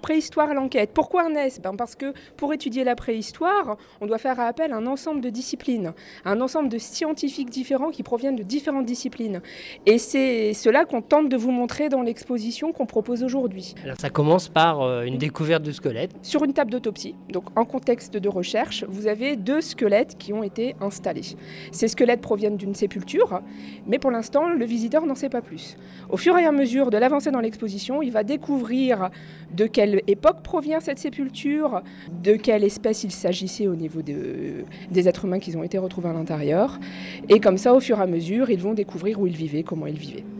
préhistoire à l'enquête. Pourquoi un S ? Parce que pour étudier la préhistoire, on doit faire appel à un ensemble de disciplines, un ensemble de scientifiques différents qui proviennent de différentes disciplines. Et c'est cela qu'on tente de vous montrer dans l'exposition qu'on propose aujourd'hui. Alors ça commence par une découverte de squelette. Sur une table d'autopsie, donc en contexte de recherche, vous avez 2 squelettes qui ont été installés. Ces squelettes proviennent d'une sépulture, mais pour l'instant, le visiteur n'en sait pas plus. Au fur et à mesure de l'avancée dans l'exposition, il va découvrir de quelle époque provient cette sépulture, de quelle espèce il s'agissait au niveau des êtres humains qui ont été retrouvés à l'intérieur. Et comme ça, au fur et à mesure, ils vont découvrir où ils vivaient, comment ils vivaient.